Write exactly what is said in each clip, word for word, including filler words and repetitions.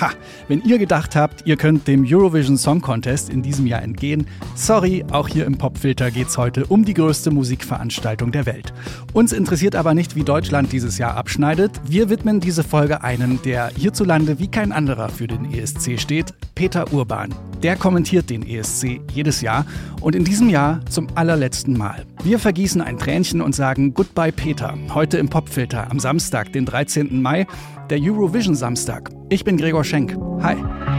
Ha, wenn ihr gedacht habt, ihr könnt dem Eurovision Song Contest in diesem Jahr entgehen, sorry, auch hier im Popfilter geht's heute um die größte Musikveranstaltung der Welt. Uns interessiert aber nicht, wie Deutschland dieses Jahr abschneidet. Wir widmen diese Folge einem, der hierzulande wie kein anderer für den E S C steht, Peter Urban. Der kommentiert den E S C jedes Jahr und in diesem Jahr zum allerletzten Mal. Wir vergießen ein Tränchen und sagen Goodbye Peter, heute im Popfilter am Samstag, den dreizehnten Mai, der Eurovision Samstag. Ich bin Gregor Schenk. Hi.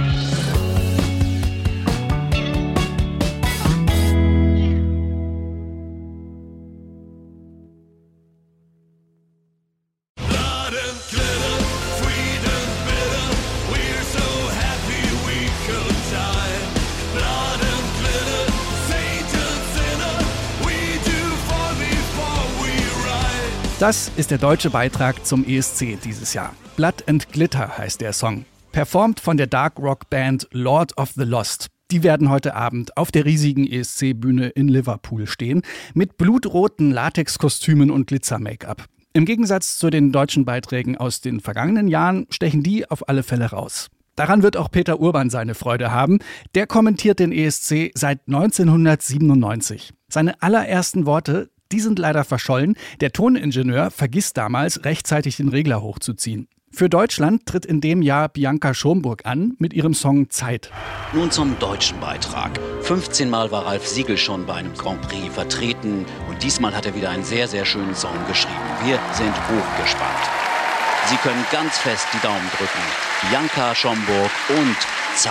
Das ist der deutsche Beitrag zum E S C dieses Jahr. Blood and Glitter heißt der Song. Performt von der Dark-Rock-Band Lord of the Lost. Die werden heute Abend auf der riesigen E S C-Bühne in Liverpool stehen, mit blutroten Latexkostümen und Glitzer-Make-up. Im Gegensatz zu den deutschen Beiträgen aus den vergangenen Jahren stechen die auf alle Fälle raus. Daran wird auch Peter Urban seine Freude haben. Der kommentiert den E S C seit neunzehnhundertsiebenundneunzig. Seine allerersten Worte, die sind leider verschollen. Der Toningenieur vergisst damals, rechtzeitig den Regler hochzuziehen. Für Deutschland tritt in dem Jahr Bianca Schomburg an mit ihrem Song Zeit. Nun zum deutschen Beitrag. fünfzehn Mal war Ralf Siegel schon bei einem Grand Prix vertreten und diesmal hat er wieder einen sehr, sehr schönen Song geschrieben. Wir sind hochgespannt. Sie können ganz fest die Daumen drücken. Bianca Schomburg und Zeit.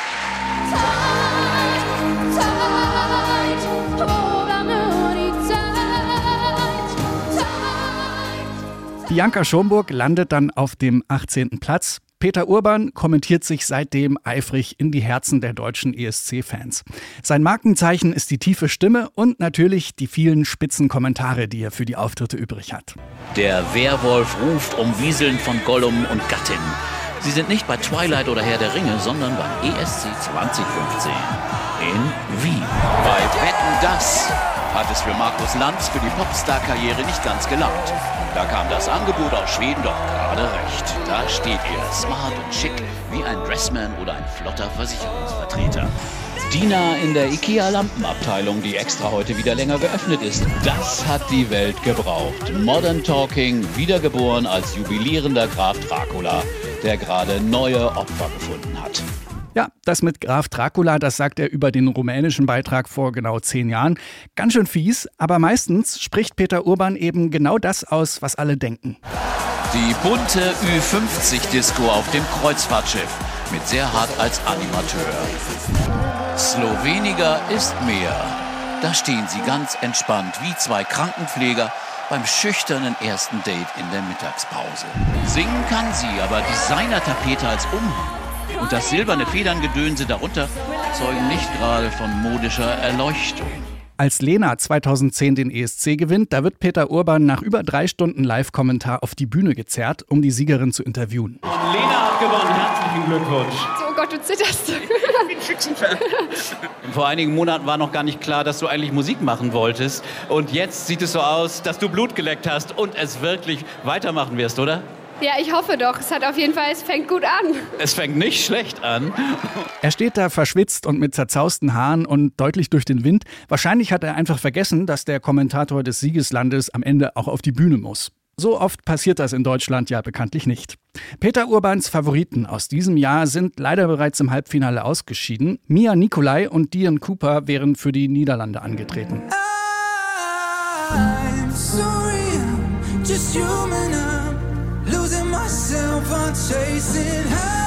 Bianca Schomburg landet dann auf dem achtzehnten Platz. Peter Urban kommentiert sich seitdem eifrig in die Herzen der deutschen E S C-Fans. Sein Markenzeichen ist die tiefe Stimme und natürlich die vielen spitzen Kommentare, die er für die Auftritte übrig hat. Der Werwolf ruft um Wieseln von Gollum und Gattin. Sie sind nicht bei Twilight oder Herr der Ringe, sondern beim E S C zwanzig fünfzehn in Wien. Bei Wetten, das hat es für Markus Lanz für die Popstar-Karriere nicht ganz gelangt. Da kam das Angebot aus Schweden doch gerade recht. Da steht er, smart und schick, wie ein Dressman oder ein flotter Versicherungsvertreter. Diener in der IKEA-Lampenabteilung, die extra heute wieder länger geöffnet ist. Das hat die Welt gebraucht. Modern Talking, wiedergeboren als jubilierender Graf Dracula, der gerade neue Opfer gefunden hat. Ja, das mit Graf Dracula, das sagt er über den rumänischen Beitrag vor genau zehn Jahren. Ganz schön fies, aber meistens spricht Peter Urban eben genau das aus, was alle denken. Die bunte Ü fünfzig Disco auf dem Kreuzfahrtschiff, mit Serhat als Animateur. Sloweniger ist mehr. Da stehen sie ganz entspannt wie zwei Krankenpfleger beim schüchternen ersten Date in der Mittagspause. Singen kann sie, aber Designer-Tapete als Umhang und das silberne Federngedönse darunter zeugen nicht gerade von modischer Erleuchtung. Als Lena zweitausendzehn den E S C gewinnt, da wird Peter Urban nach über drei Stunden Live-Kommentar auf die Bühne gezerrt, um die Siegerin zu interviewen. Und Lena hat gewonnen. Herzlichen Glückwunsch. Oh Gott, du zitterst. Ich bin Schützenfan. Vor einigen Monaten war noch gar nicht klar, dass du eigentlich Musik machen wolltest. Und jetzt sieht es so aus, dass du Blut geleckt hast und es wirklich weitermachen wirst, oder? Ja, ich hoffe doch. Es hat auf jeden Fall, es fängt gut an. Es fängt nicht schlecht an. Er steht da verschwitzt und mit zerzausten Haaren und deutlich durch den Wind. Wahrscheinlich hat er einfach vergessen, dass der Kommentator des Siegeslandes am Ende auch auf die Bühne muss. So oft passiert das in Deutschland ja bekanntlich nicht. Peter Urbans Favoriten aus diesem Jahr sind leider bereits im Halbfinale ausgeschieden. Mia Nicolai und Dion Cooper wären für die Niederlande angetreten. I'm sorry, I'm just human, I'm losing myself on chasing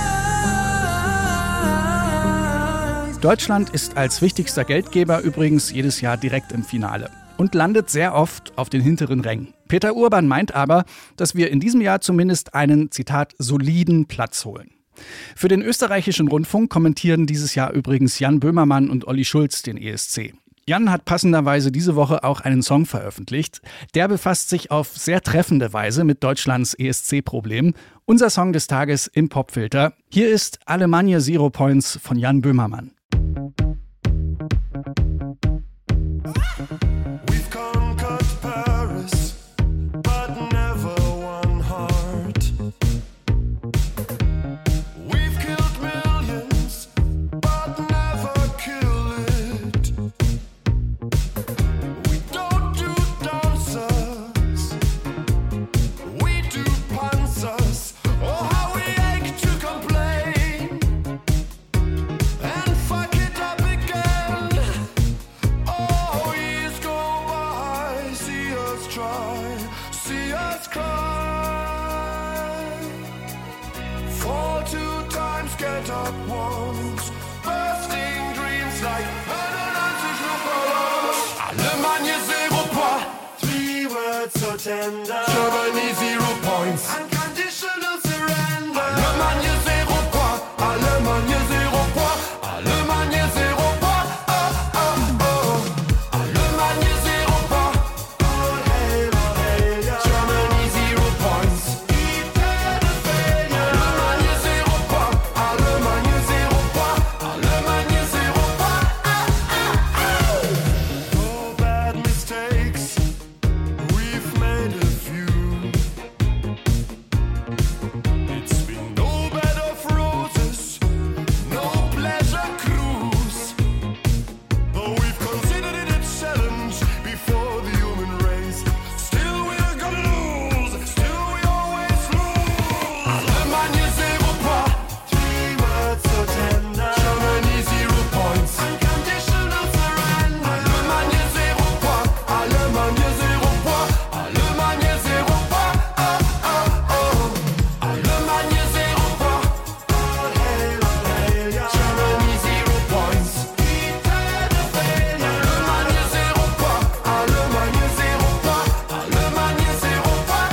highs. Deutschland ist als wichtigster Geldgeber übrigens jedes Jahr direkt im Finale und landet sehr oft auf den hinteren Rängen. Peter Urban meint aber, dass wir in diesem Jahr zumindest einen, Zitat, soliden Platz holen. Für den österreichischen Rundfunk kommentieren dieses Jahr übrigens Jan Böhmermann und Olli Schulz den E S C. Jan hat passenderweise diese Woche auch einen Song veröffentlicht. Der befasst sich auf sehr treffende Weise mit Deutschlands E S C-Problemen. Unser Song des Tages im Popfilter. Hier ist Alemannia Zero Points von Jan Böhmermann. We've killed lit up ones, bursting dreams like neunundneunzig Luftballons. Alemannia zero point, three words so tender. Germany zero points, unconditional surrender. Alemannia zero point, Alemannia zero point, Alemannia zero point, oh oh oh. Alemannia zero point, all hail, all hail, yeah. Germany zero points, eternal failure. Alemannia zero point, Alemannia zero point, Alemannia zero point, oh oh oh. No bad mistakes, we've made a few. It's been no bed of roses, no pleasure cruise, but we've considered it a challenge before the human race. Still we're gonna lose, still we always lose. Alemannia zero point, three words so tender. Germany zero points, unconditional surrender. Alemannia zero point, Alemannia zero point, Alemannia zero point, oh oh oh. Alemannia zero point, all hail, all hail, yeah. Germany zero points, eternal failure. Alemannia zero point, Alemannia zero point, Alemannia zero point,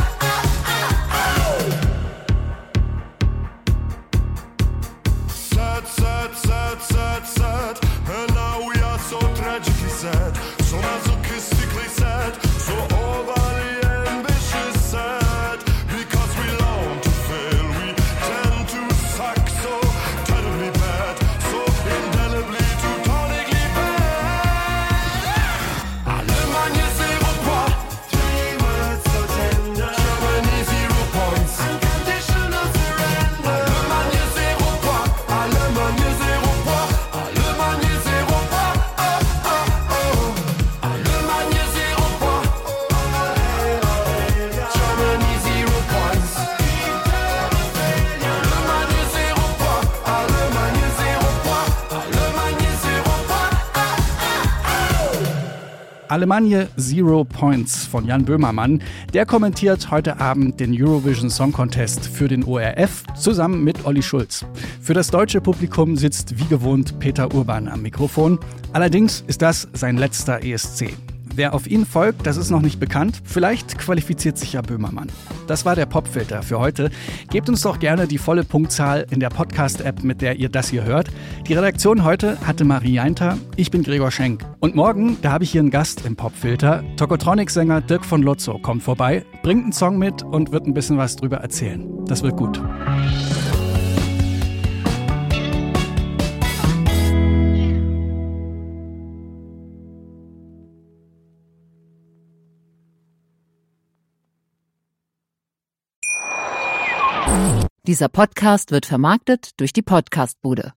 sad, sad, sad, sad, sad, and now we are so tragically sad, so masochistically sad, so overly ambitious sad, because we long to fail, we tend to suck so terribly bad, so indelibly teutonically bad. Alemannia zero point, three words so tender. Germany zero points, unconditional surrender. Alemannia zero point, Alemannia zero point, Alemannia zero point, oh oh oh. Alemannia zero point, all hail, all hail, yeah. Germany zero points, eternal failure. Alemannia zero point, Alemannia zero point, Alemannia zero point, oh oh oh. Alemannia Zero Points von Jan Böhmermann. Der kommentiert heute Abend den Eurovision Song Contest für den O R F zusammen mit Olli Schulz. Für das deutsche Publikum sitzt wie gewohnt Peter Urban am Mikrofon. Allerdings ist das sein letzter E S C. Wer auf ihn folgt, das ist noch nicht bekannt. Vielleicht qualifiziert sich ja Böhmermann. Das war der Popfilter für heute. Gebt uns doch gerne die volle Punktzahl in der Podcast-App, mit der ihr das hier hört. Die Redaktion heute hatte Marie Jainter. Ich bin Gregor Schenk. Und morgen, da habe ich hier einen Gast im Popfilter. Tokotronic-Sänger Dirk von Lotzo kommt vorbei, bringt einen Song mit und wird ein bisschen was drüber erzählen. Das wird gut. Dieser Podcast wird vermarktet durch die Podcastbude.